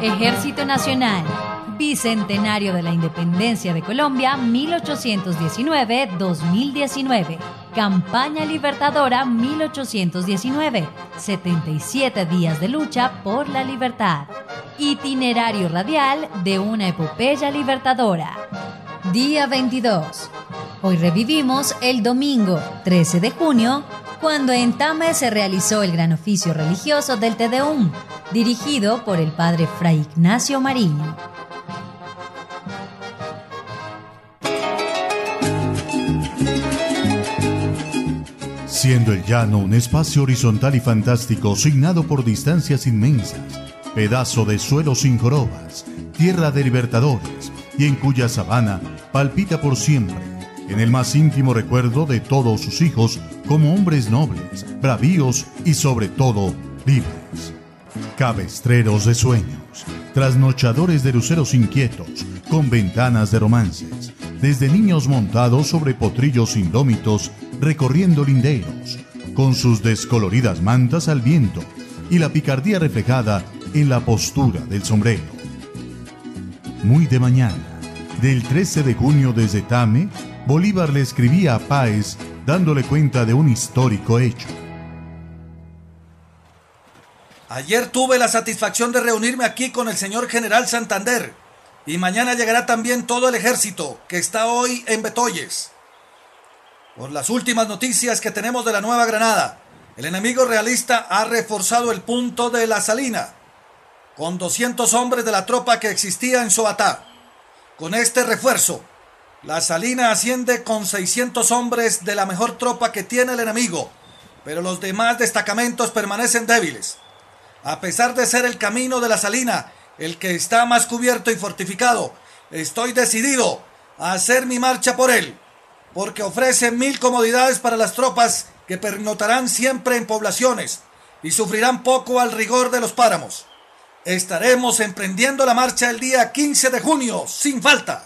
Ejército Nacional, Bicentenario de la Independencia de Colombia, 1819-2019. Campaña Libertadora 1819, 77 días de lucha por la libertad. Itinerario radial de una epopeya libertadora. Día 22. Hoy revivimos el domingo 13 de junio, cuando en Tame se realizó el gran oficio religioso del Te Deum, dirigido por el padre Fray Ignacio Mariño. Siendo el llano un espacio horizontal y fantástico, signado por distancias inmensas, pedazo de suelo sin jorobas, tierra de libertadores, y en cuya sabana palpita por siempre, en el más íntimo recuerdo de todos sus hijos, como hombres nobles, bravíos y sobre todo libres. Cabestreros de sueños, trasnochadores de luceros inquietos, con ventanas de romances, desde niños montados sobre potrillos indómitos, recorriendo linderos, con sus descoloridas mantas al viento y la picardía reflejada en la postura del sombrero. Muy de mañana, del 13 de junio desde Tame, Bolívar le escribía a Páez dándole cuenta de un histórico hecho. Ayer tuve la satisfacción de reunirme aquí con el señor general Santander, y mañana llegará también todo el ejército que está hoy en Betoyes. Por las últimas noticias que tenemos de la Nueva Granada, el enemigo realista ha reforzado el punto de La Salina con 200 hombres de la tropa que existía en Sobatá. Con este refuerzo, La Salina asciende con 600 hombres de la mejor tropa que tiene el enemigo, pero los demás destacamentos permanecen débiles. A pesar de ser el camino de La Salina el que está más cubierto y fortificado, estoy decidido a hacer mi marcha por él, porque ofrece 1000 comodidades para las tropas que pernoctarán siempre en poblaciones y sufrirán poco al rigor de los páramos. Estaremos emprendiendo la marcha el día 15 de junio, sin falta.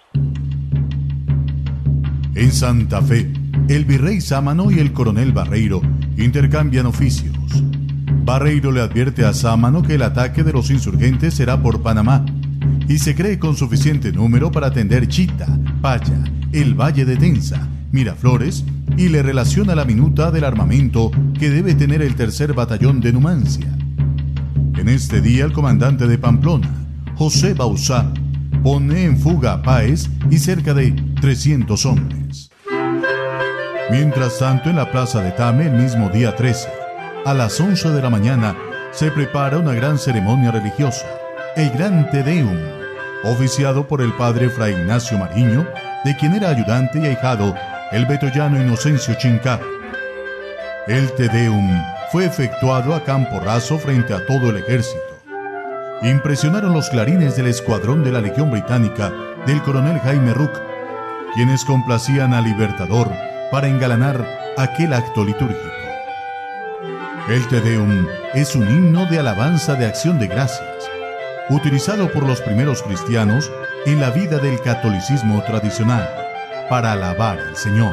En Santa Fe, el virrey Sámano y el coronel Barreiro intercambian oficios. Barreiro le advierte a Sámano que el ataque de los insurgentes será por Panamá y se cree con suficiente número para atender Chita, Paya, el Valle de Tensa, Miraflores, y le relaciona la minuta del armamento que debe tener el 3er batallón de Numancia. En este día el comandante de Pamplona, José Bauzá, pone en fuga a Páez y cerca de 300 hombres. Mientras tanto, en la plaza de Tame, el mismo día 13, a las 11 de la mañana, se prepara una gran ceremonia religiosa, el Gran Te Deum, oficiado por el padre Fray Ignacio Mariño, de quien era ayudante y ahijado el betoyano Inocencio Chincar. El Te Deum fue efectuado a campo raso frente a todo el ejército. Impresionaron los clarines del escuadrón de la Legión Británica del coronel Jaime Rook, quienes complacían al Libertador para engalanar aquel acto litúrgico. El Te Deum es un himno de alabanza de acción de gracias, utilizado por los primeros cristianos en la vida del catolicismo tradicional, para alabar al Señor.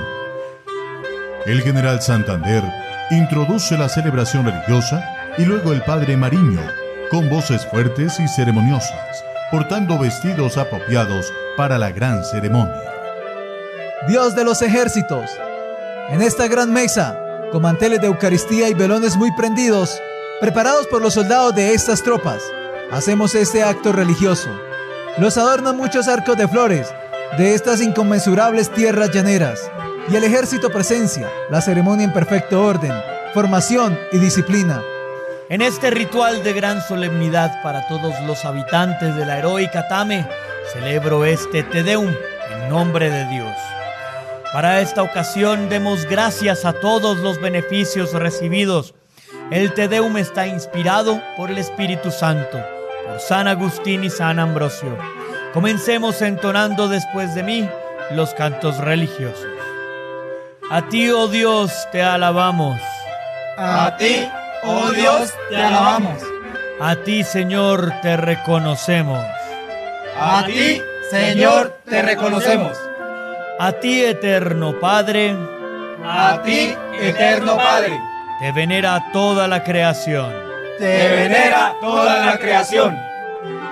El general Santander introduce la celebración religiosa y luego el padre Mariño, con voces fuertes y ceremoniosas, portando vestidos apropiados para la gran ceremonia. Dios de los ejércitos, en esta gran mesa, con manteles de Eucaristía y velones muy prendidos, preparados por los soldados de estas tropas, hacemos este acto religioso. Los adornan muchos arcos de flores de estas inconmensurables tierras llaneras, y el ejército presencia la ceremonia en perfecto orden, formación y disciplina. En este ritual de gran solemnidad para todos los habitantes de la heroica Tame, celebro este Te Deum en nombre de Dios. Para esta ocasión demos gracias a todos los beneficios recibidos. El Te Deum está inspirado por el Espíritu Santo, por San Agustín y San Ambrosio. Comencemos entonando después de mí los cantos religiosos. A ti, oh Dios, te alabamos. A ti, oh Dios, te alabamos. A ti, Señor, te reconocemos. A ti, Señor, te reconocemos. A ti, eterno Padre. A ti, eterno Padre. Te venera toda la creación. Te venera toda la creación.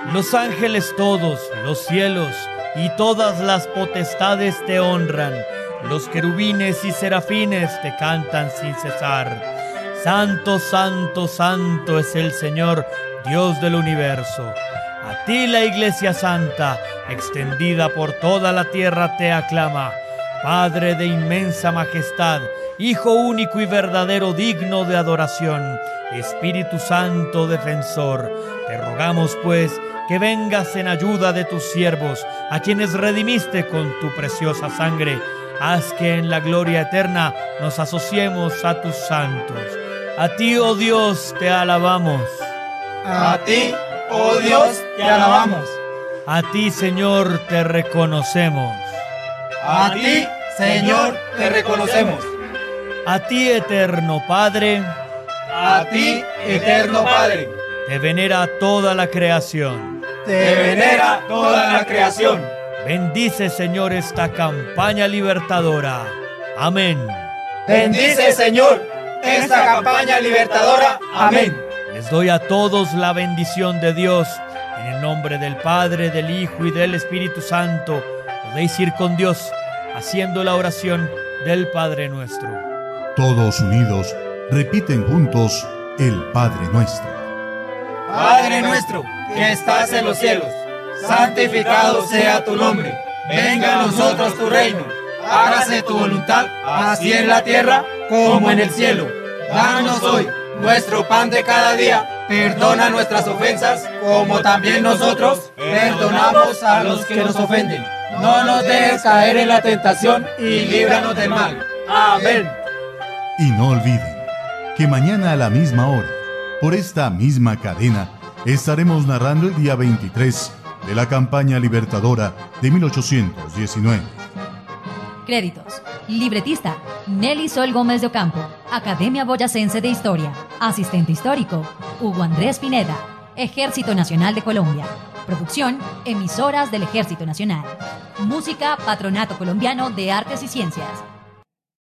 Los ángeles todos, los cielos y todas las potestades te honran. Los querubines y serafines te cantan sin cesar. Santo, santo, santo es el Señor, Dios del universo. A ti la Iglesia Santa, extendida por toda la tierra, te aclama. Padre de inmensa majestad, Hijo único y verdadero, digno de adoración, Espíritu Santo defensor, te rogamos pues que vengas en ayuda de tus siervos, a quienes redimiste con tu preciosa sangre. Haz que en la gloria eterna nos asociemos a tus santos. A ti, oh Dios, te alabamos. A ti, oh Dios, te alabamos. A ti, Señor, te reconocemos. A ti, Señor, te reconocemos. A ti, eterno Padre. A ti, eterno Padre. Te venera toda la creación. Te venera toda la creación. Bendice, Señor, esta campaña libertadora. Amén. Bendice, Señor, esta campaña libertadora. Amén. Les doy a todos la bendición de Dios. En el nombre del Padre, del Hijo y del Espíritu Santo, podéis ir con Dios haciendo la oración del Padre Nuestro. Todos unidos repiten juntos el Padre Nuestro. Padre nuestro, que estás en los cielos, santificado sea tu nombre. Venga a nosotros tu reino. Hágase tu voluntad, así en la tierra como en el cielo. Danos hoy nuestro pan de cada día. Perdona nuestras ofensas, como también nosotros perdonamos a los que nos ofenden. No nos dejes caer en la tentación y líbranos del mal. Amén. Y no olviden que mañana a la misma hora, por esta misma cadena, estaremos narrando el día 23 de la campaña libertadora de 1819. Créditos. Libretista, Nelly Sol Gómez de Ocampo. Academia Boyacense de Historia. Asistente histórico, Hugo Andrés Pineda. Ejército Nacional de Colombia. Producción, emisoras del Ejército Nacional. Música, Patronato Colombiano de Artes y Ciencias.